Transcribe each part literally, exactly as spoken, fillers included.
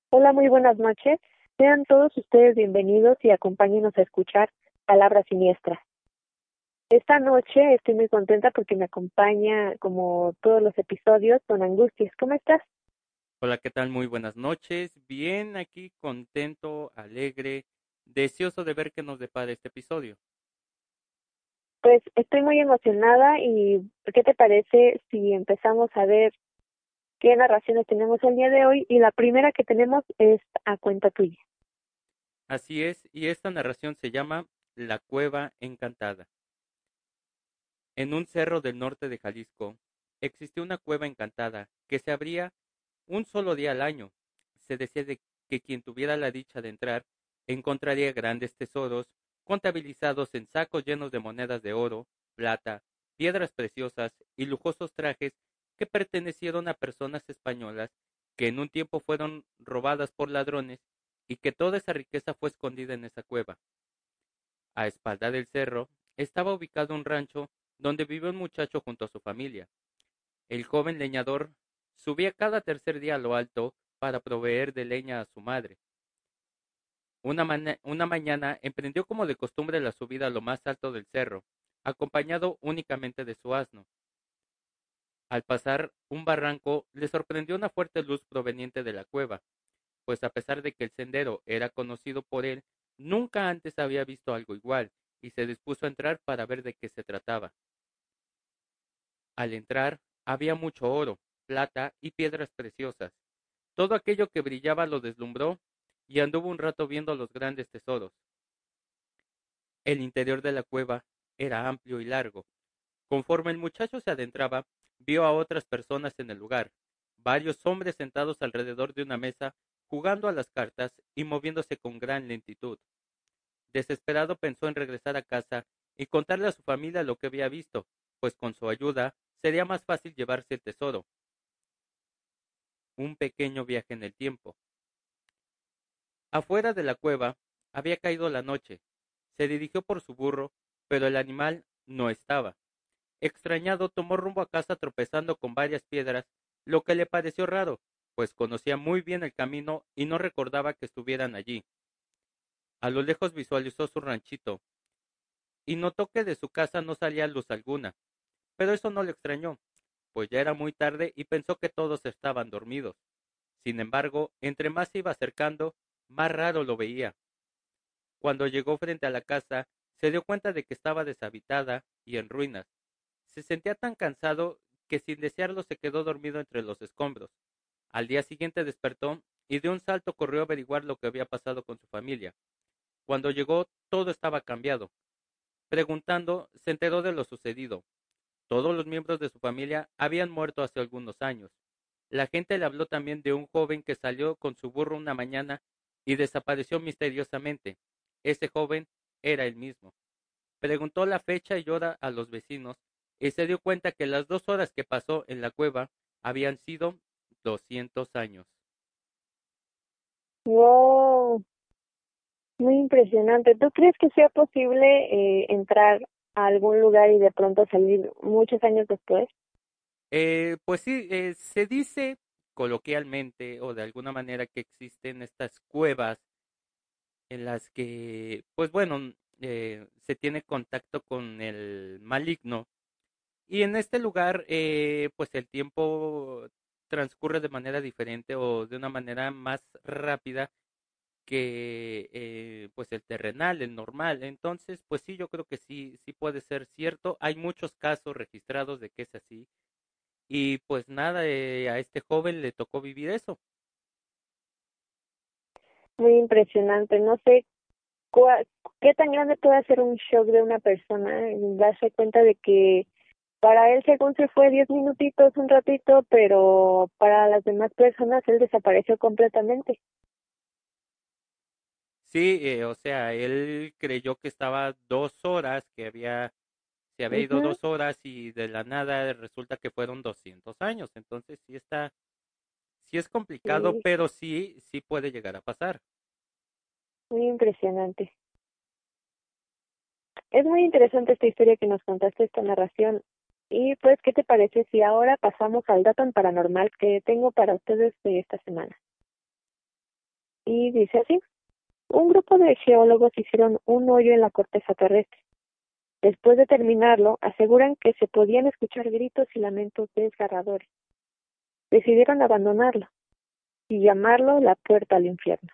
Hola, muy buenas noches. Sean todos ustedes bienvenidos y acompáñenos a escuchar Palabras Siniestras. Esta noche estoy muy contenta porque me acompaña, como todos los episodios, Don Angustias. ¿Cómo estás? Hola, ¿qué tal? Muy buenas noches. Bien, aquí contento, alegre, deseoso de ver qué nos depara este episodio. Pues estoy muy emocionada y ¿qué te parece si empezamos a ver qué narraciones tenemos el día de hoy? Y la primera que tenemos es a cuenta tuya. Así es, y esta narración se llama La Cueva Encantada. En un cerro del norte de Jalisco existió una cueva encantada que se abría un solo día al año. Se decía de que quien tuviera la dicha de entrar encontraría grandes tesoros contabilizados en sacos llenos de monedas de oro, plata, piedras preciosas y lujosos trajes que pertenecieron a personas españolas que en un tiempo fueron robadas por ladrones y que toda esa riqueza fue escondida en esa cueva. A espalda del cerro estaba ubicado un rancho donde vivía un muchacho junto a su familia. El joven leñador subía cada tercer día a lo alto para proveer de leña a su madre. Una, mana- una mañana emprendió como de costumbre la subida a lo más alto del cerro, acompañado únicamente de su asno. Al pasar un barranco, le sorprendió una fuerte luz proveniente de la cueva, pues a pesar de que el sendero era conocido por él, nunca antes había visto algo igual, y se dispuso a entrar para ver de qué se trataba. Al entrar, había mucho oro, plata y piedras preciosas. Todo aquello que brillaba lo deslumbró y anduvo un rato viendo los grandes tesoros. El interior de la cueva era amplio y largo. Conforme el muchacho se adentraba, vio a otras personas en el lugar, varios hombres sentados alrededor de una mesa, jugando a las cartas y moviéndose con gran lentitud. Desesperado pensó en regresar a casa y contarle a su familia lo que había visto, pues con su ayuda sería más fácil llevarse el tesoro. Un pequeño viaje en el tiempo. Afuera de la cueva había caído la noche. Se dirigió por su burro, pero el animal no estaba. Extrañado, tomó rumbo a casa tropezando con varias piedras, lo que le pareció raro, pues conocía muy bien el camino y no recordaba que estuvieran allí. A lo lejos visualizó su ranchito y notó que de su casa no salía luz alguna, pero eso no le extrañó, pues ya era muy tarde y pensó que todos estaban dormidos. Sin embargo, entre más se iba acercando, más raro lo veía. Cuando llegó frente a la casa, se dio cuenta de que estaba deshabitada y en ruinas. Se sentía tan cansado que sin desearlo se quedó dormido entre los escombros. Al día siguiente despertó y de un salto corrió a averiguar lo que había pasado con su familia. Cuando llegó, todo estaba cambiado. Preguntando, se enteró de lo sucedido. Todos los miembros de su familia habían muerto hace algunos años. La gente le habló también de un joven que salió con su burro una mañana y desapareció misteriosamente. Ese joven era él mismo. Preguntó la fecha y hora a los vecinos y se dio cuenta que las dos horas que pasó en la cueva habían sido doscientos años. Wow, muy impresionante. ¿Tú crees que sea posible eh, entrar a algún lugar y de pronto salir muchos años después? Eh, pues sí, eh, se dice coloquialmente o de alguna manera que existen estas cuevas en las que, pues bueno, eh, se tiene contacto con el maligno. Y en este lugar, eh, pues el tiempo transcurre de manera diferente o de una manera más rápida que eh, pues el terrenal, el normal. Entonces, pues sí, yo creo que sí, sí puede ser cierto. Hay muchos casos registrados de que es así. Y pues nada, eh, a este joven le tocó vivir eso. Muy impresionante. No sé cua- qué tan grande puede ser un shock de una persona en darse cuenta de que para él según se fue diez minutitos, un ratito, pero para las demás personas él desapareció completamente. Sí, eh, o sea, él creyó que estaba dos horas, que había, se había ido Ujú, dos horas y de la nada resulta que fueron doscientos años. Entonces sí está, sí es complicado, sí, pero sí, sí puede llegar a pasar. muy impresionante. Es muy interesante esta historia que nos contaste, esta narración. Y pues, ¿qué te parece si ahora pasamos al dato paranormal que tengo para ustedes de esta semana? y dice así: un grupo de geólogos hicieron un hoyo en la corteza terrestre. Después de terminarlo, aseguran que se podían escuchar gritos y lamentos desgarradores. Decidieron abandonarlo y llamarlo la puerta al infierno.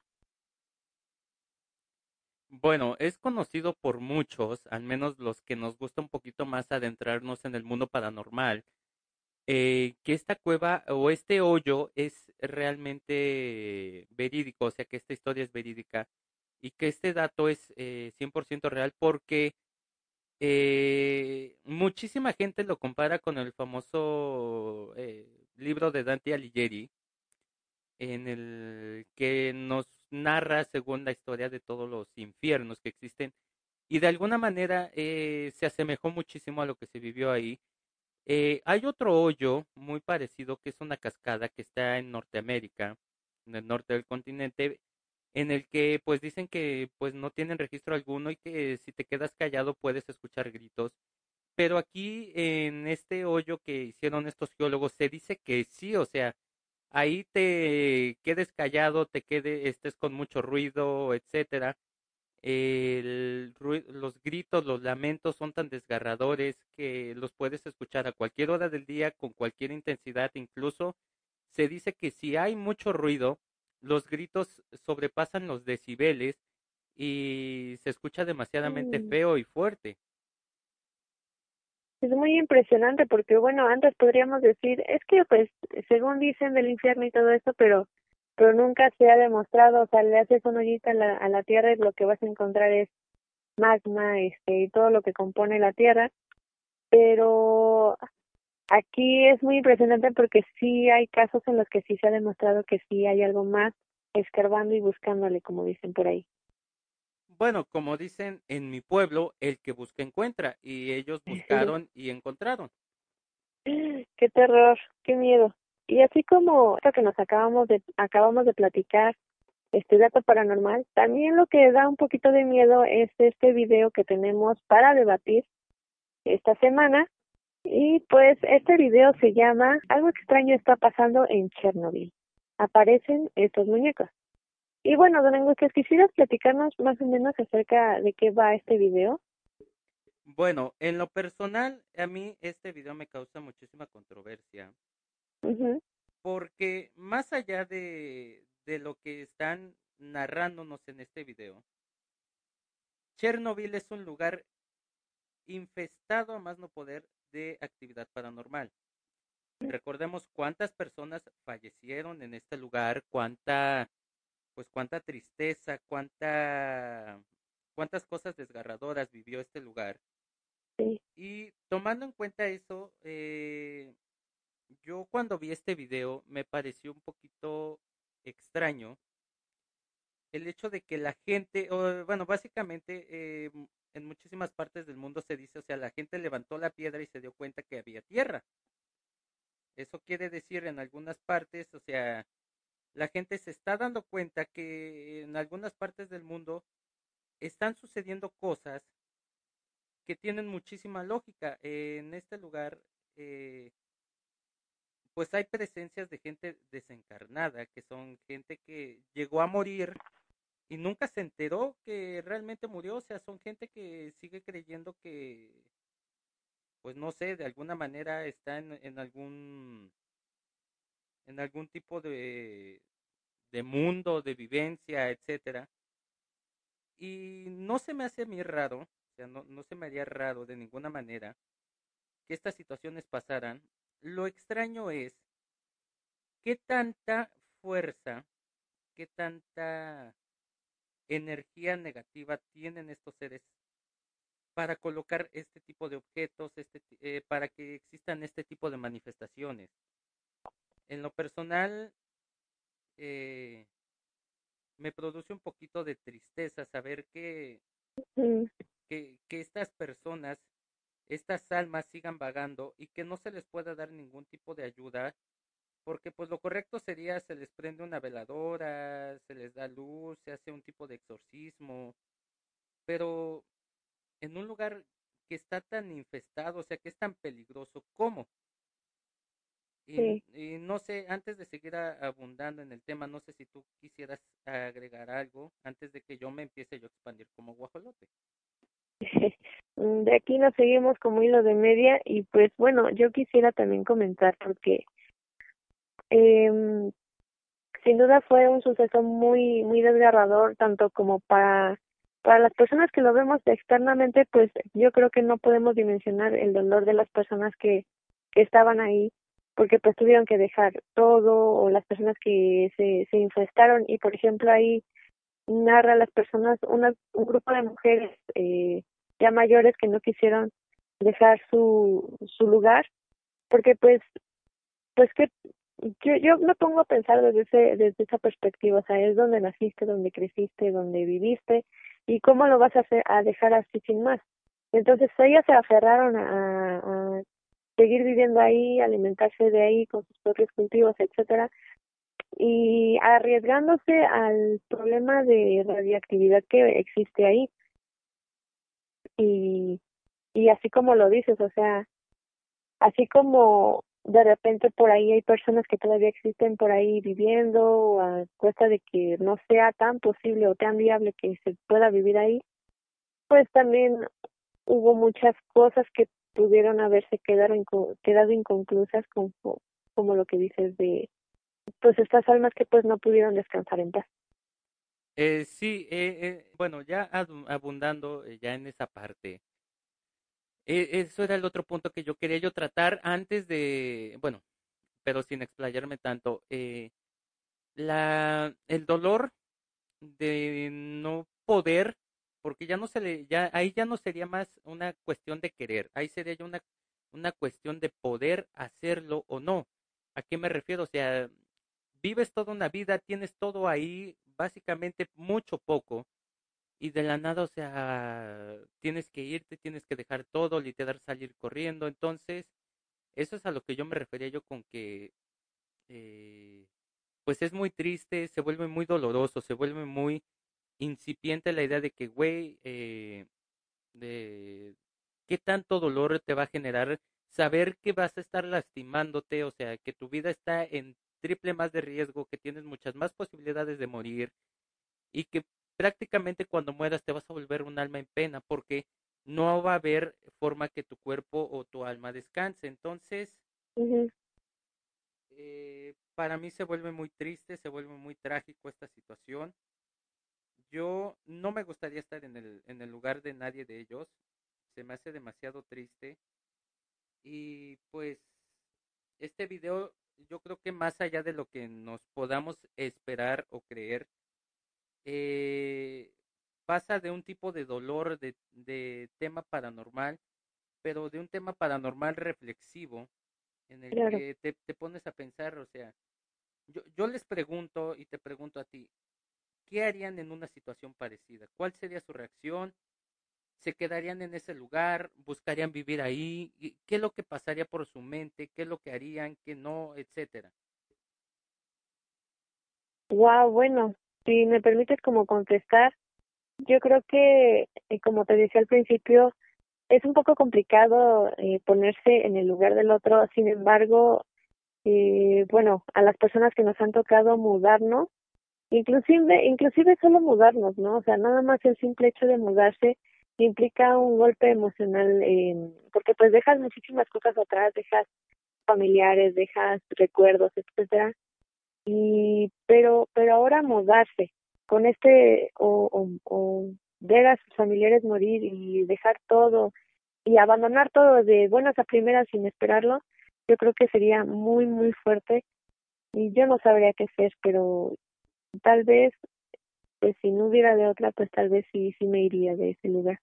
Bueno, es conocido por muchos, al menos los que nos gusta un poquito más adentrarnos en el mundo paranormal, eh, que esta cueva o este hoyo es realmente verídico, o sea que esta historia es verídica y que este dato es eh, cien por ciento real porque eh, muchísima gente lo compara con el famoso eh, libro de Dante Alighieri, en el que nos narra según la historia de todos los infiernos que existen y de alguna manera eh, se asemejó muchísimo a lo que se vivió ahí. Eh, hay otro hoyo muy parecido que es una cascada que está en Norteamérica, en el norte del continente, en el que pues dicen que pues no tienen registro alguno y que si te quedas callado puedes escuchar gritos. Pero aquí en este hoyo que hicieron estos geólogos se dice que sí, o sea, ahí te quedes callado, te quede, estés con mucho ruido, etcétera. El rui- los gritos, los lamentos son tan desgarradores que los puedes escuchar a cualquier hora del día, con cualquier intensidad. Incluso se dice que si hay mucho ruido, los gritos sobrepasan los decibeles y se escucha demasiadamente Mm. feo y fuerte. Es muy impresionante porque, bueno, antes podríamos decir, es que, pues, según dicen del infierno y todo eso, pero pero nunca se ha demostrado. O sea, le haces un hoyito a la, a la tierra y lo que vas a encontrar es magma, este, y todo lo que compone la tierra. Pero aquí es muy impresionante porque sí hay casos en los que sí se ha demostrado que sí hay algo más, escarbando y buscándole, como dicen por ahí. Bueno, como dicen en mi pueblo, el que busca encuentra, y ellos buscaron y encontraron. Qué terror, qué miedo. Y así como esto que nos acabamos de acabamos de platicar, este dato paranormal, también lo que da un poquito de miedo es este video que tenemos para debatir esta semana. Y pues este video se llama Algo extraño está pasando en Chernobyl. Aparecen estos muñecos. Y bueno, don Angustias, ¿quisieras platicarnos más o menos acerca de qué va este video? Bueno, en lo personal, a mí este video me causa muchísima controversia, Mhm. porque más allá de, de lo que están narrándonos en este video, Chernobyl es un lugar infestado a más no poder de actividad paranormal. Recordemos cuántas personas fallecieron en este lugar, cuánta, pues cuánta tristeza, cuánta, cuántas cosas desgarradoras vivió este lugar. Sí. Y tomando en cuenta eso, eh, yo cuando vi este video me pareció un poquito extraño el hecho de que la gente, o, bueno, básicamente eh, en muchísimas partes del mundo se dice, o sea, la gente levantó la piedra y se dio cuenta que había tierra. Eso quiere decir en algunas partes, o sea, la gente se está dando cuenta que en algunas partes del mundo están sucediendo cosas que tienen muchísima lógica. Eh, en este lugar, eh, pues hay presencias de gente desencarnada, que son gente que llegó a morir y nunca se enteró que realmente murió. O sea, son gente que sigue creyendo que, pues no sé, de alguna manera está en, en algún, en algún tipo de, de mundo, de vivencia, etcétera. Y no se me hace a mí raro, o sea, no, no se me haría raro de ninguna manera que estas situaciones pasaran. Lo extraño es qué tanta fuerza, qué tanta energía negativa tienen estos seres para colocar este tipo de objetos, este, eh, para que existan este tipo de manifestaciones. En lo personal, eh, me produce un poquito de tristeza saber que, Mm. que, que estas personas, estas almas sigan vagando y que no se les pueda dar ningún tipo de ayuda, porque pues lo correcto sería se les prende una veladora, se les da luz, se hace un tipo de exorcismo, pero en un lugar que está tan infestado, o sea, que es tan peligroso, ¿cómo? Y, Sí. y no sé, antes de seguir a- abundando en el tema, no sé si tú quisieras agregar algo antes de que yo me empiece yo a expandir como guajolote. De aquí nos seguimos como hilo de media y pues bueno, yo quisiera también comentar porque eh, sin duda fue un suceso muy muy desgarrador tanto como para para las personas que lo vemos externamente, pues yo creo que no podemos dimensionar el dolor de las personas que que estaban ahí porque pues tuvieron que dejar todo o las personas que se se infestaron y por ejemplo ahí narra a las personas, una, un grupo de mujeres eh, ya mayores que no quisieron dejar su, su lugar, porque pues, pues que yo, yo me pongo a pensar desde ese, desde esa perspectiva, o sea, es donde naciste, donde creciste, donde viviste, y cómo lo vas a hacer, a dejar así sin más. Entonces ellas se aferraron a, a seguir viviendo ahí, alimentarse de ahí con sus propios cultivos, etcétera, y arriesgándose al problema de radiactividad que existe ahí. Y, y así como lo dices, o sea, así como de repente por ahí hay personas que todavía existen por ahí viviendo a cuesta de que no sea tan posible o tan viable que se pueda vivir ahí, pues también hubo muchas cosas que pudieron haberse quedado, inco quedado inconclusas como, como lo que dices de pues estas almas que pues no pudieron descansar en paz. Eh, sí, eh, eh, bueno, ya adu- abundando eh, ya en esa parte, eh, eso era el otro punto que yo quería yo tratar antes de, bueno, pero sin explayarme tanto, eh, la, el dolor de no poder, porque ya no se le, ya, ahí ya no sería más una cuestión de querer, ahí sería ya una, una cuestión de poder hacerlo o no. ¿A qué me refiero? O sea, vives toda una vida, tienes todo ahí, básicamente mucho poco, y de la nada, o sea, tienes que irte, tienes que dejar todo, literal salir corriendo. Entonces, eso es a lo que yo me refería yo con que, eh, pues es muy triste, se vuelve muy doloroso, se vuelve muy incipiente la idea de que, güey, eh, de qué tanto dolor te va a generar saber que vas a estar lastimándote, o sea, que tu vida está en triple más de riesgo, que tienes muchas más posibilidades de morir y que prácticamente cuando mueras te vas a volver un alma en pena porque no va a haber forma que tu cuerpo o tu alma descanse. Entonces, Ujú. eh, para mí se vuelve muy triste, se vuelve muy trágico esta situación. Yo no me gustaría estar en el, en el lugar de nadie de ellos. Se me hace demasiado triste. Y pues este video, yo creo que más allá de lo que nos podamos esperar o creer, eh, pasa de un tipo de dolor, de, de tema paranormal, pero de un tema paranormal reflexivo, en el Claro. que te, te pones a pensar, o sea, yo, yo les pregunto y te pregunto a ti, ¿qué harían en una situación parecida? ¿Cuál sería su reacción? ¿Se quedarían en ese lugar? ¿Buscarían vivir ahí? ¿Y ¿Qué es lo que pasaría por su mente? ¿Qué es lo que harían? ¿Qué no? Etcétera. Wow, bueno, si me permites como contestar, yo creo que, eh, como te decía al principio, es un poco complicado eh, ponerse en el lugar del otro. Sin embargo, eh, bueno, a las personas que nos han tocado mudarnos, inclusive, inclusive solo mudarnos, ¿no? O sea, nada más el simple hecho de mudarse implica un golpe emocional, eh, porque pues dejas muchísimas cosas atrás, dejas familiares, dejas recuerdos, etcétera. Y pero pero ahora mudarse con este o, o, o ver a sus familiares morir y dejar todo y abandonar todo de buenas a primeras sin esperarlo, yo creo que sería muy muy fuerte y yo no sabría qué hacer, pero tal vez pues si no hubiera de otra, pues tal vez sí sí me iría de ese lugar.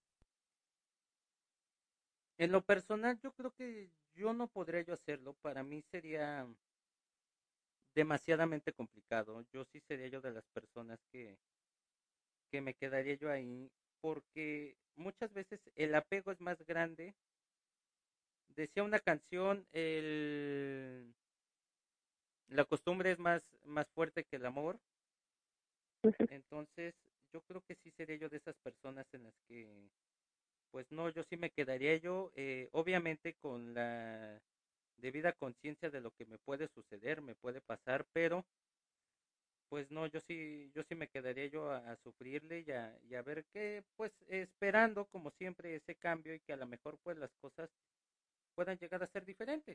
En lo personal, yo creo que yo no podría yo hacerlo. Para mí sería demasiadamente complicado. Yo sí sería yo de las personas que, que me quedaría yo ahí porque muchas veces el apego es más grande. Decía una canción, el, la costumbre es más, más fuerte que el amor. Entonces, yo creo que sí sería yo de esas personas en las que, pues no, yo sí me quedaría yo, eh, obviamente con la debida conciencia de lo que me puede suceder, me puede pasar, pero pues no, yo sí, yo sí me quedaría yo a, a sufrirle y a, y a ver qué, pues esperando como siempre ese cambio y que a lo mejor pues las cosas puedan llegar a ser diferentes.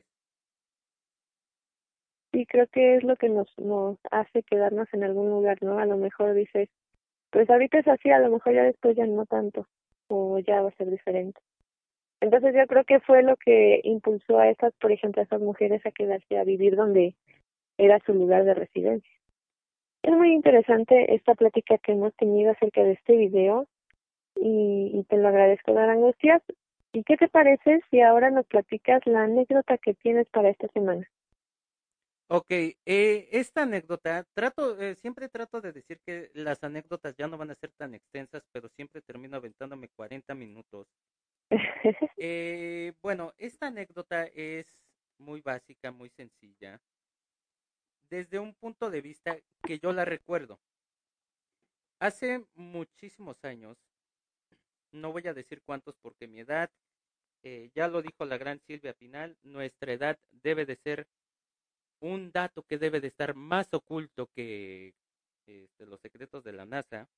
Sí, creo que es lo que nos, nos hace quedarnos en algún lugar, ¿no? A lo mejor dices, pues ahorita es así, a lo mejor ya después ya no tanto, o ya va a ser diferente. Entonces yo creo que fue lo que impulsó a esas, por ejemplo, a esas mujeres a quedarse a vivir donde era su lugar de residencia. Es muy interesante esta plática que hemos tenido acerca de este video y, y te lo agradezco, Dar Angustias. ¿Y qué te parece si ahora nos platicas la anécdota que tienes para esta semana? Ok, eh, esta anécdota, trato, eh, siempre trato de decir que las anécdotas ya no van a ser tan extensas, pero siempre termino aventándome cuarenta minutos. Eh, bueno, esta anécdota es muy básica, muy sencilla, desde un punto de vista que yo la recuerdo. Hace muchísimos años, no voy a decir cuántos porque mi edad, eh, ya lo dijo la gran Silvia Pinal, nuestra edad debe de ser un dato que debe de estar más oculto que este, los secretos de la NASA.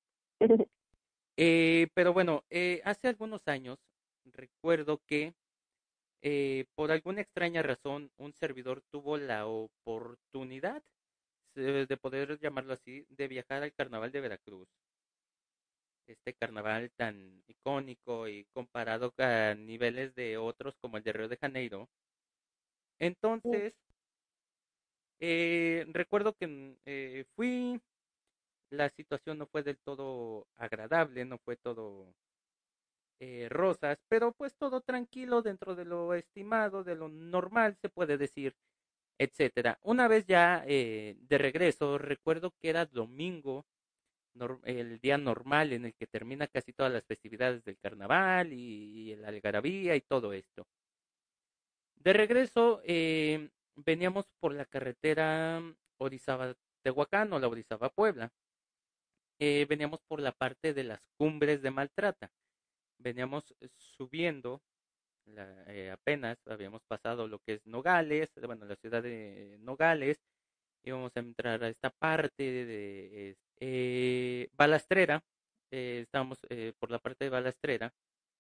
Eh, pero bueno, eh, hace algunos años recuerdo que eh, por alguna extraña razón un servidor tuvo la oportunidad eh, de poder llamarlo así, de viajar al Carnaval de Veracruz. Este carnaval tan icónico y comparado a niveles de otros como el de Río de Janeiro. Entonces, eh, recuerdo que mm, eh, fui, la situación no fue del todo agradable, no fue todo eh, rosas, pero pues todo tranquilo dentro de lo estimado, de lo normal se puede decir, etcétera. Una vez ya eh, de regreso, recuerdo que era domingo, nor- el día normal en el que termina casi todas las festividades del carnaval y, y la algarabía y todo esto. De regreso, eh, veníamos por la carretera Orizaba-Tehuacán o la Orizaba-Puebla. Eh, veníamos por la parte de las cumbres de Maltrata. Veníamos subiendo la, eh, apenas habíamos pasado lo que es Nogales, bueno, la ciudad de Nogales, íbamos a entrar a esta parte de eh, Balastrera, eh, estábamos eh, por la parte de Balastrera,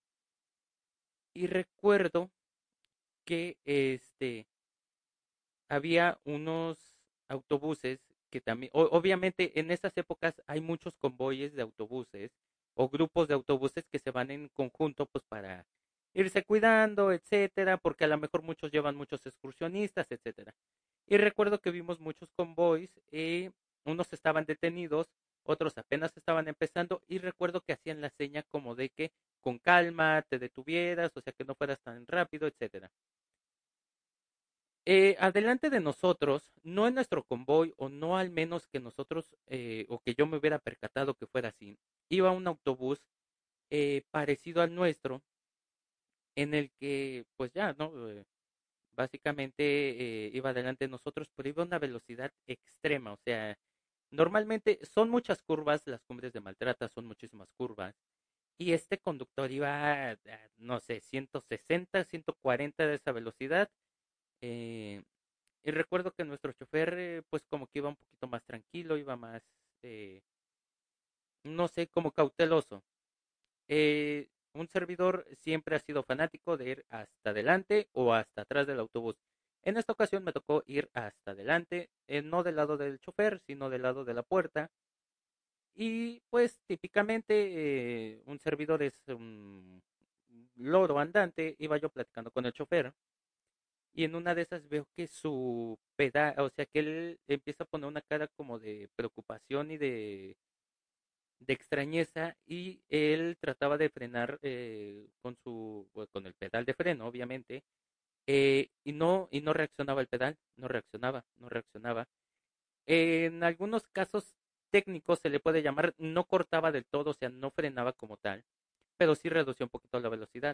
y recuerdo que este había unos autobuses que también, o- obviamente en estas épocas hay muchos convoyes de autobuses o grupos de autobuses que se van en conjunto pues para irse cuidando, etcétera, porque a lo mejor muchos llevan muchos excursionistas, etcétera. Y recuerdo que vimos muchos convoys y unos estaban detenidos, otros apenas estaban empezando y recuerdo que hacían la seña como de que con calma te detuvieras, o sea que no fueras tan rápido, etcétera. Eh, adelante de nosotros, no en nuestro convoy, o no al menos que nosotros, eh, o que yo me hubiera percatado que fuera así, iba un autobús eh, parecido al nuestro, en el que, pues ya, ¿no? Eh, básicamente eh, iba adelante de nosotros, pero iba a una velocidad extrema, o sea, normalmente son muchas curvas, las cumbres de Maltrata son muchísimas curvas, y este conductor iba, a, no sé, ciento sesenta, ciento cuarenta de esa velocidad. eh, Y recuerdo que nuestro chofer, eh, pues como que iba un poquito más tranquilo, iba más, eh, no sé, como cauteloso. Eh, un servidor siempre ha sido fanático de ir hasta adelante o hasta atrás del autobús. En esta ocasión me tocó ir hasta adelante, eh, no del lado del chofer, sino del lado de la puerta. Y pues típicamente eh, un servidor es un loro andante, iba yo platicando con el chofer y en una de esas veo que su pedal, o sea, que él empieza a poner una cara como de preocupación y de, de extrañeza y él trataba de frenar eh, con su, bueno, con el pedal de freno, obviamente, eh, y no, y no reaccionaba el pedal, no reaccionaba, no reaccionaba. En algunos casos técnicos se le puede llamar, no cortaba del todo, o sea, no frenaba como tal, pero sí reducía un poquito la velocidad.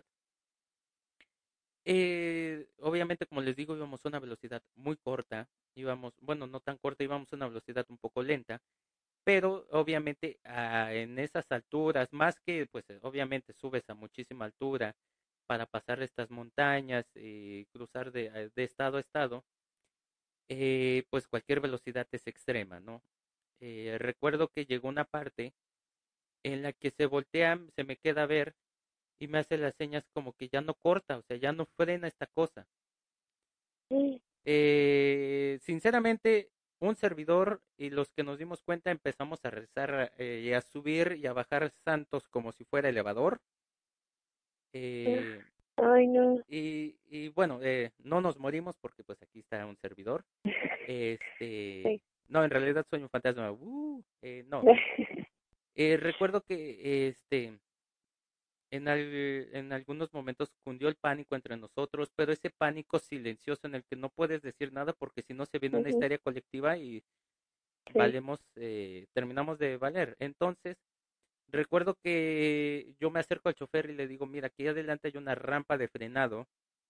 Eh, obviamente, como les digo, íbamos a una velocidad muy corta, íbamos, bueno, no tan corta, íbamos a una velocidad un poco lenta, pero obviamente ah, en esas alturas, más que, pues eh, obviamente subes a muchísima altura para pasar estas montañas y cruzar de, de estado a estado, eh, pues cualquier velocidad es extrema, ¿no? Eh, recuerdo que llegó una parte en la que se voltea, se me queda a ver y me hace las señas como que ya no corta, o sea, ya no frena esta cosa. Sí. Eh, sinceramente, un servidor y los que nos dimos cuenta empezamos a rezar eh, y a subir y a bajar santos como si fuera elevador. Eh, Ay, no. y, y bueno, eh, no nos morimos porque pues aquí está un servidor. Este, Sí. no, en realidad soy un fantasma. Uh, eh, no. Eh, recuerdo que este en, al- en algunos momentos cundió el pánico entre nosotros, pero ese pánico silencioso en el que no puedes decir nada porque si no se viene una Ujú. histeria colectiva y Sí. valemos, eh, terminamos de valer. Entonces, recuerdo que yo me acerco al chofer y le digo, mira, aquí adelante hay una rampa de frenado.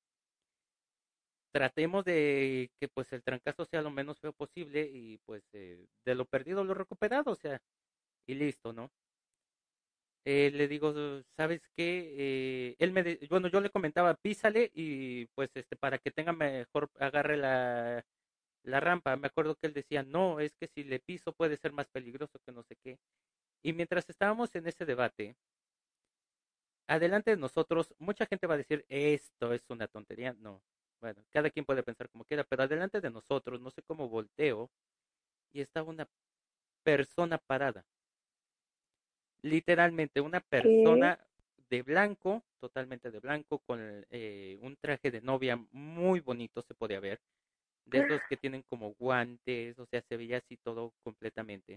Tratemos de que pues el trancazo sea lo menos feo posible y pues eh, de lo perdido lo recuperado, o sea, y listo, ¿no? Eh, le digo, ¿sabes qué? Eh, él me, de- bueno, yo le comentaba, písale y pues este, para que tenga mejor, agarre la, la rampa. Me acuerdo que él decía, no, es que si le piso puede ser más peligroso que no sé qué. Y mientras estábamos en ese debate, adelante de nosotros, mucha gente va a decir, esto es una tontería. No, bueno, cada quien puede pensar como quiera, pero adelante de nosotros, no sé cómo volteo, y estaba una persona parada. Literalmente una ¿Qué? persona de blanco, totalmente de blanco, con eh, un traje de novia muy bonito, se podía ver, de esos que tienen como guantes, o sea, se veía así todo completamente.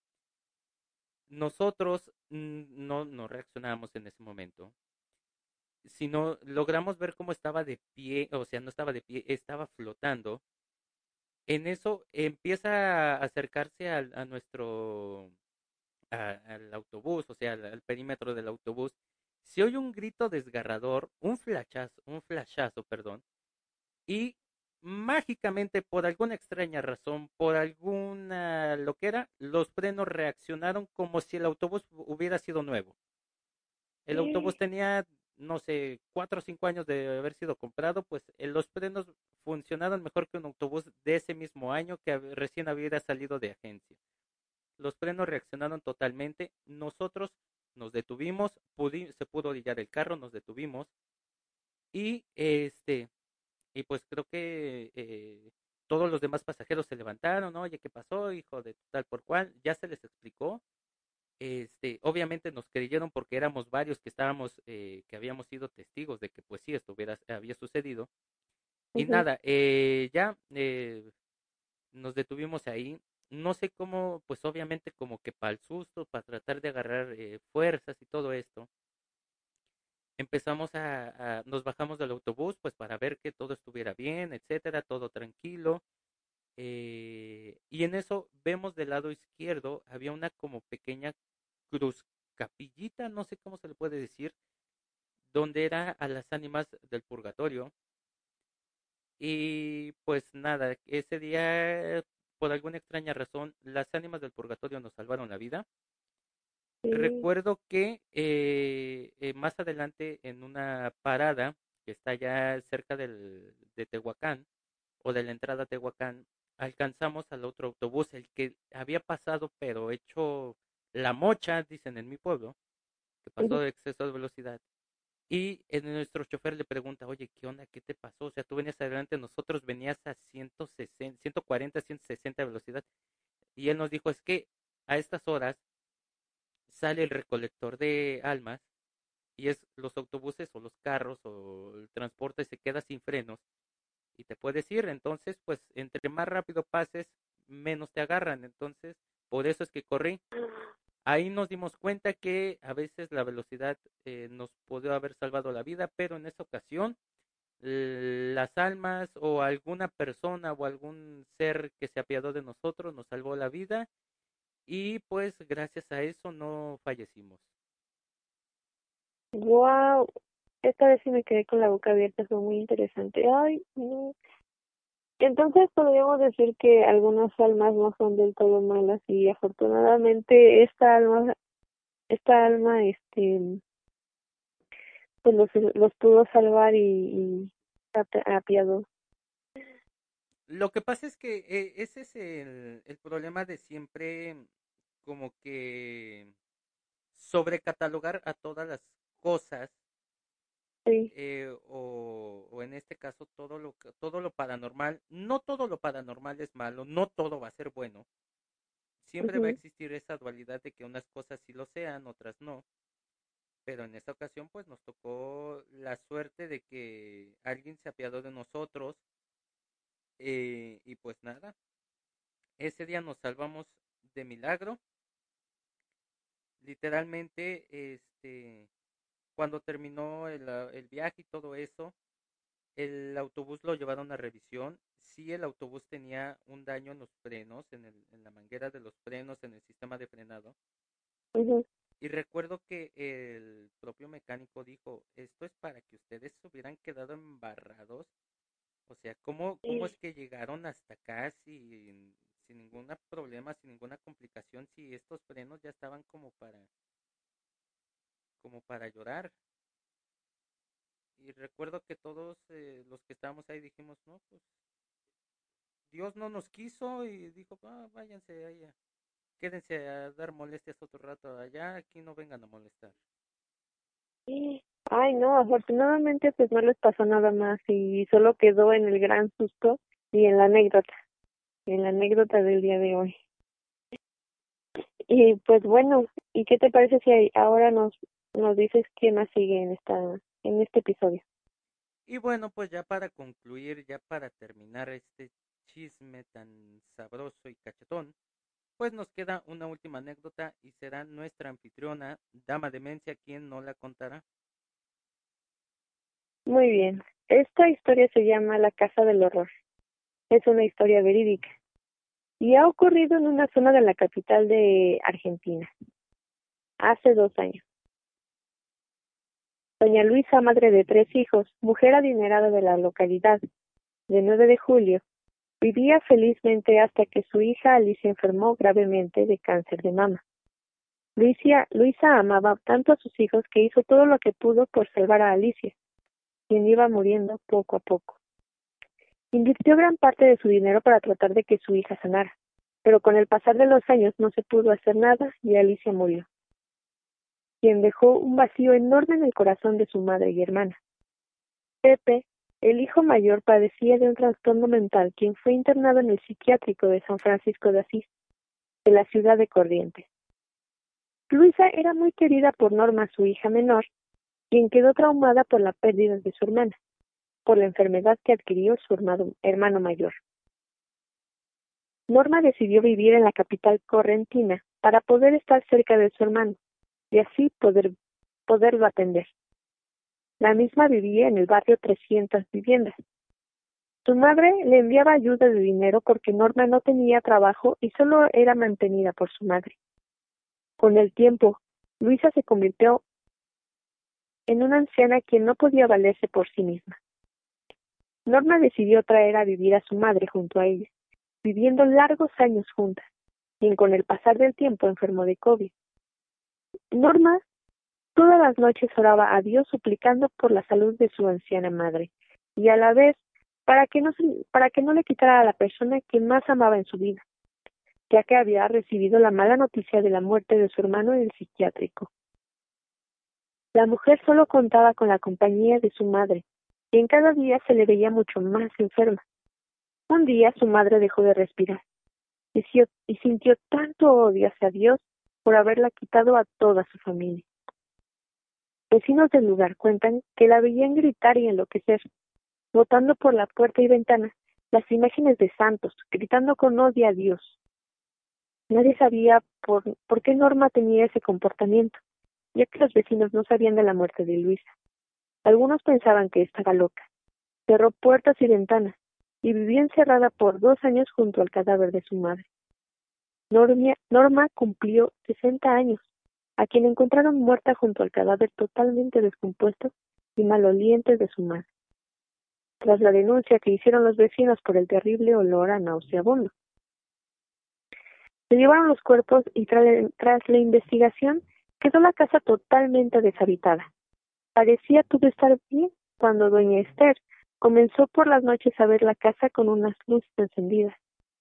Nosotros mm, no, no reaccionamos en ese momento, sino logramos ver cómo estaba de pie, o sea, no estaba de pie, estaba flotando. En eso empieza a acercarse al, a nuestro, a- al autobús, o sea, al, al perímetro del autobús. Se oye un grito desgarrador, un flashazo, un flashazo, perdón, y mágicamente, por alguna extraña razón, por alguna loquera, los frenos reaccionaron como si el autobús hubiera sido nuevo. El autobús tenía, no sé, cuatro o cinco años de haber sido comprado, pues eh, los frenos funcionaron mejor que un autobús de ese mismo año que hab- recién hubiera salido de agencia. Los frenos reaccionaron totalmente. Nosotros nos detuvimos, pudi- se pudo orillar el carro, nos detuvimos y este y pues creo que eh, todos los demás pasajeros se levantaron, ¿no? Oye, ¿qué pasó, hijo de tal por cual? Ya se les explicó. Este, obviamente nos creyeron porque éramos varios que estábamos, eh, que habíamos sido testigos de que pues sí, esto hubiera, había sucedido. Y Ujú. nada, eh, ya eh, nos detuvimos ahí. No sé cómo, pues obviamente como que para el susto, para tratar de agarrar eh, fuerzas y todo esto, empezamos a, a, nos bajamos del autobús pues para ver que todo estuviera bien, etcétera, todo tranquilo. Eh, y en eso vemos del lado izquierdo, había una como pequeña cruz capillita, no sé cómo se le puede decir, donde era a las ánimas del purgatorio. Y pues nada, ese día, por alguna extraña razón, las ánimas del purgatorio nos salvaron la vida. Sí. Recuerdo que eh, eh, más adelante en una parada que está ya cerca del, de Tehuacán o de la entrada a Tehuacán, alcanzamos al otro autobús, el que había pasado pero hecho la mocha, dicen en mi pueblo, que pasó Ujú. de exceso de velocidad. Y en nuestro chofer le pregunta, oye, ¿qué onda? ¿Qué te pasó? O sea, tú venías adelante, nosotros venías a ciento sesenta, ciento cuarenta, ciento sesenta de velocidad. Y él nos dijo, es que a estas horas sale el recolector de almas y es los autobuses o los carros o el transporte se queda sin frenos y te puedes ir. Entonces, pues entre más rápido pases, menos te agarran. Entonces, por eso es que corrí. Ahí nos dimos cuenta que a veces la velocidad eh, nos pudo haber salvado la vida, pero en esa ocasión las almas o alguna persona o algún ser que se apiadó de nosotros nos salvó la vida y pues gracias a eso no fallecimos. Wow, esta vez sí me quedé con la boca abierta, fue muy interesante. Ay, no. Entonces podríamos decir que algunas almas no son del todo malas y afortunadamente esta alma, esta alma, este, pues los, los pudo salvar y, y api- apiadó. Lo que pasa es que eh, ese es el, el problema de siempre como que sobrecatalogar a todas las cosas Sí. eh, o, o en este caso todo lo que- todo lo paranormal. No todo lo paranormal es malo, no todo va a ser bueno. Siempre va a Ujú. existir esa dualidad de que unas cosas sí lo sean, otras no. Pero en esta ocasión pues nos tocó la suerte de que alguien se apiadó de nosotros eh, y pues nada, ese día nos salvamos de milagro. Literalmente, este, cuando terminó el, ah, el viaje y todo eso, el autobús lo llevaron a revisión. Sí, el autobús tenía un daño en los frenos, en, el, en la manguera de los frenos, en el sistema de frenado. Ujú. Y recuerdo que el propio mecánico dijo, esto es para que ustedes se hubieran quedado embarrados. O sea, ¿cómo, cómo es Sí. que llegaron hasta acá sin, sin ningún problema, sin ninguna complicación, si estos frenos ya estaban como para, como para llorar? Y recuerdo que todos eh, los que estábamos ahí dijimos, no, pues Dios no nos quiso y dijo, ah, váyanse allá, quédense a dar molestias otro rato allá, aquí no vengan a molestar. Sí. Ay, no, afortunadamente pues no les pasó nada más y solo quedó en el gran susto y en la anécdota, en la anécdota del día de hoy. Y pues bueno, ¿y qué te parece si ahora nos nos dices quién más sigue en esta en este episodio? Y bueno, pues ya para concluir, ya para terminar este chisme tan sabroso y cachetón, pues nos queda una última anécdota y será nuestra anfitriona, Dama Demencia, quien no la contará. Muy bien. Esta historia se llama La Casa del Horror. Es una historia verídica y ha ocurrido en una zona de la capital de Argentina, hace dos años. Doña Luisa, madre de tres hijos, mujer adinerada de la localidad, de nueve de julio, vivía felizmente hasta que su hija Alicia enfermó gravemente de cáncer de mama. Luisa, Luisa amaba tanto a sus hijos que hizo todo lo que pudo por salvar a Alicia, quien iba muriendo poco a poco. Invirtió gran parte de su dinero para tratar de que su hija sanara, pero con el pasar de los años no se pudo hacer nada y Alicia murió, quien dejó un vacío enorme en el corazón de su madre y hermana. Pepe, el hijo mayor, padecía de un trastorno mental, quien fue internado en el psiquiátrico de San Francisco de Asís, de la ciudad de Corrientes. Luisa era muy querida por Norma, su hija menor, quien quedó traumada por la pérdida de su hermana, por la enfermedad que adquirió su hermano, hermano mayor. Norma decidió vivir en la capital correntina para poder estar cerca de su hermano y así poder poderlo atender. La misma vivía en el barrio trescientas viviendas. Su madre le enviaba ayuda de dinero porque Norma no tenía trabajo y solo era mantenida por su madre. Con el tiempo, Luisa se convirtió en una anciana quien no podía valerse por sí misma. Norma decidió traer a vivir a su madre junto a ella, viviendo largos años juntas, quien con el pasar del tiempo enfermó de COVID. Norma todas las noches oraba a Dios suplicando por la salud de su anciana madre y a la vez para que no se, para que no le quitara a la persona que más amaba en su vida, ya que había recibido la mala noticia de la muerte de su hermano en el psiquiátrico. La mujer solo contaba con la compañía de su madre, quien cada día se le veía mucho más enferma. Un día su madre dejó de respirar y, si- y sintió tanto odio hacia Dios por haberla quitado a toda su familia. Vecinos del lugar cuentan que la veían gritar y enloquecer, botando por la puerta y ventana las imágenes de santos, gritando con odio a Dios. Nadie sabía por, por qué Norma tenía ese comportamiento, ya que los vecinos no sabían de la muerte de Luisa. Algunos pensaban que estaba loca. Cerró puertas y ventanas y vivía encerrada por dos años junto al cadáver de su madre. Normia, Norma cumplió sesenta años, a quien encontraron muerta junto al cadáver totalmente descompuesto y maloliente de su madre, tras la denuncia que hicieron los vecinos por el terrible olor a nauseabundo. Se llevaron los cuerpos y tra tras la investigación quedó la casa totalmente deshabitada. Parecía todo estar bien cuando doña Esther comenzó por las noches a ver la casa con unas luces encendidas,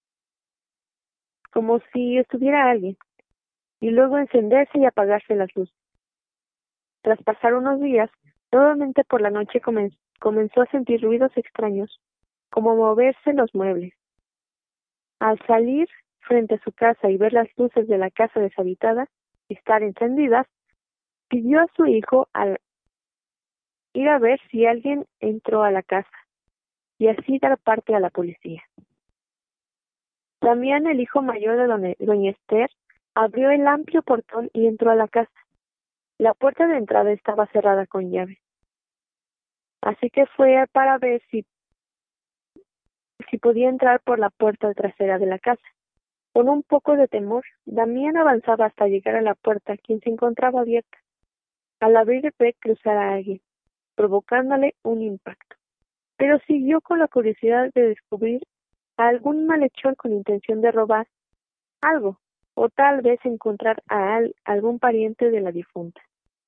como si estuviera alguien, y luego encenderse y apagarse las luces. Tras pasar unos días, nuevamente por la noche comen- comenzó a sentir ruidos extraños, como moverse los muebles. Al salir frente a su casa y ver las luces de la casa deshabitada estar encendidas, pidió a su hijo al ir a ver si alguien entró a la casa y así dar parte a la policía. Damián, el hijo mayor de doña, doña Esther, abrió el amplio portón y entró a la casa. La puerta de entrada estaba cerrada con llave. Así que fue para ver si, si podía entrar por la puerta trasera de la casa. Con un poco de temor, Damián avanzaba hasta llegar a la puerta, quien se encontraba abierta. Al abrir ve cruzar a alguien, provocándole un impacto. Pero siguió con la curiosidad de descubrir a algún malhechor con intención de robar algo, o tal vez encontrar a al, algún pariente de la difunta.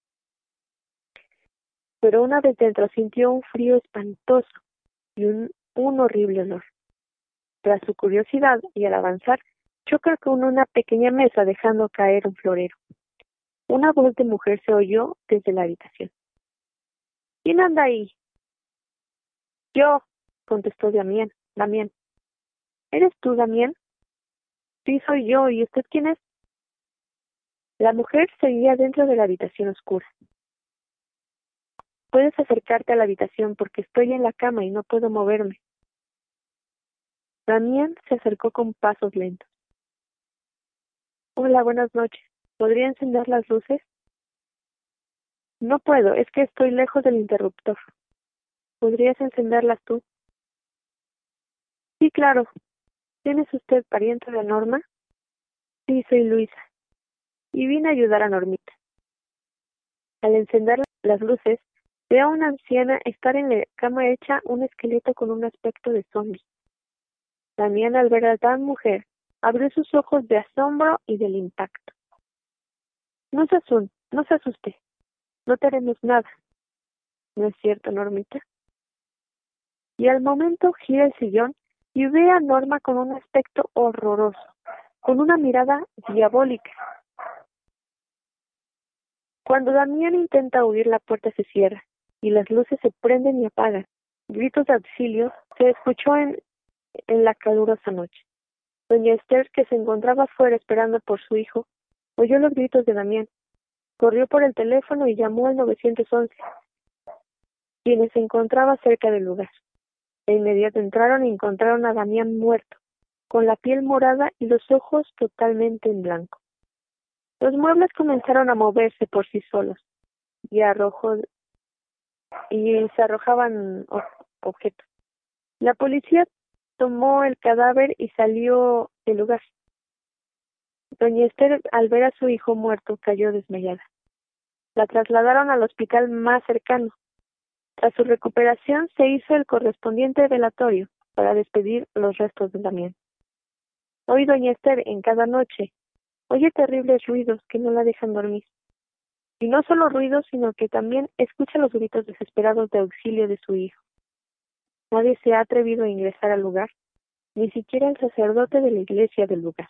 Pero una vez dentro sintió un frío espantoso y un, un horrible olor. Tras su curiosidad y al avanzar, chocó con una pequeña mesa dejando caer un florero. Una voz de mujer se oyó desde la habitación. ¿Quién anda ahí? Yo, contestó Damián. Damián. ¿Eres tú, Damián? Sí, soy yo. ¿Y usted quién es? La mujer seguía dentro de la habitación oscura. Puedes acercarte a la habitación porque estoy en la cama y no puedo moverme. Damián se acercó con pasos lentos. Hola, buenas noches. ¿Podría encender las luces? No puedo, es que estoy lejos del interruptor. ¿Podrías encenderlas tú? Sí, claro. ¿Tienes usted pariente de Norma? Sí, soy Luisa. Y vine a ayudar a Normita. Al encender las luces, ve a una anciana estar en la cama hecha un esqueleto con un aspecto de zombie. Damián, al ver a tan mujer, abrió sus ojos de asombro y del impacto. No se asun no se asuste. No te haremos nada. ¿No es cierto, Normita? Y al momento gira el sillón y ve a Norma con un aspecto horroroso, con una mirada diabólica. Cuando Damián intenta huir, la puerta se cierra y las luces se prenden y apagan. Gritos de auxilio se escuchó en, en la calurosa noche. Doña Esther, que se encontraba afuera esperando por su hijo, oyó los gritos de Damián. Corrió por el teléfono y llamó al nueve once, quienes se encontraba cerca del lugar. De inmediato entraron y encontraron a Damián muerto, con la piel morada y los ojos totalmente en blanco. Los muebles comenzaron a moverse por sí solos y arrojó y se arrojaban objetos. La policía tomó el cadáver y salió del lugar. Doña Esther, al ver a su hijo muerto, cayó desmayada. La trasladaron al hospital más cercano. Tras su recuperación, se hizo el correspondiente velatorio para despedir los restos de Damián. Hoy doña Esther, en cada noche, oye terribles ruidos que no la dejan dormir. Y no solo ruidos, sino que también escucha los gritos desesperados de auxilio de su hijo. Nadie se ha atrevido a ingresar al lugar, ni siquiera el sacerdote de la iglesia del lugar.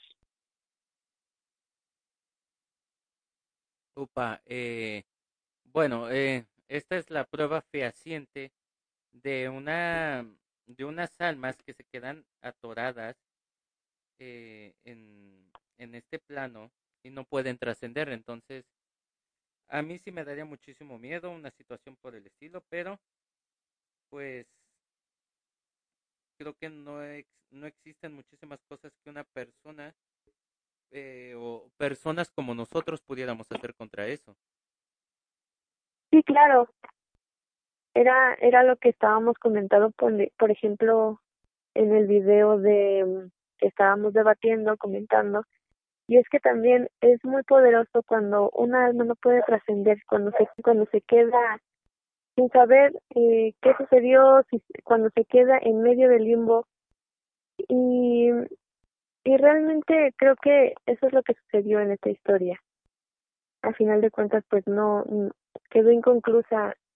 Upa, eh, bueno, eh, esta es la prueba fehaciente de una de unas almas que se quedan atoradas eh, en, en este plano y no pueden trascender. Entonces, a mí sí me daría muchísimo miedo una situación por el estilo, pero pues creo que no, ex, no existen muchísimas cosas que una persona eh, o personas como nosotros pudiéramos hacer contra eso. Sí, claro. Era, era lo que estábamos comentando, por, por ejemplo, en el video de que estábamos debatiendo, comentando, y es que también es muy poderoso cuando una alma no puede trascender, cuando se cuando se queda sin saber eh, qué sucedió, si, cuando se queda en medio del limbo, y, y realmente creo que eso es lo que sucedió en esta historia. A final de cuentas, pues no, quedó inconclusa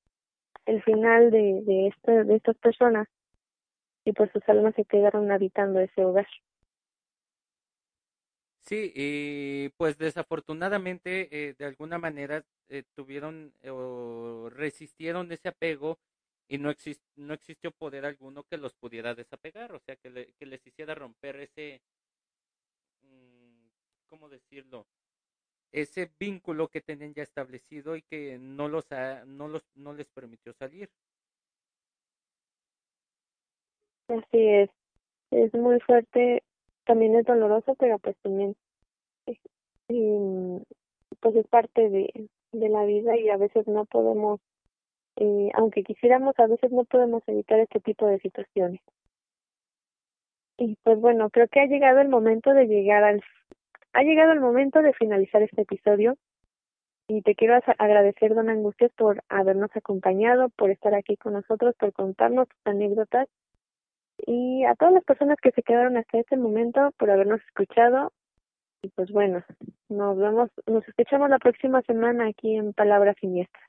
el final de, de, este, de estas personas, y pues sus almas se quedaron habitando ese hogar. Sí, y pues desafortunadamente eh, de alguna manera eh, tuvieron eh, o resistieron ese apego y no exist no existió poder alguno que los pudiera desapegar, o sea, que, le- que les hiciera romper ese, mm, ¿cómo decirlo? Ese vínculo que tenían ya establecido y que no los ha- no los no les permitió salir. Así es, es muy fuerte, también es doloroso, pero pues también eh, mm, pues es parte de, de la vida y a veces no podemos, eh, aunque quisiéramos, a veces no podemos evitar este tipo de situaciones. Y pues bueno, creo que ha llegado el momento de llegar al, ha llegado el momento de finalizar este episodio y te quiero as- agradecer, don Angustias, por habernos acompañado, por estar aquí con nosotros, por contarnos tus anécdotas y a todas las personas que se quedaron hasta este momento por habernos escuchado. Y pues bueno, nos vemos, nos escuchamos la próxima semana aquí en Palabras Siniestras.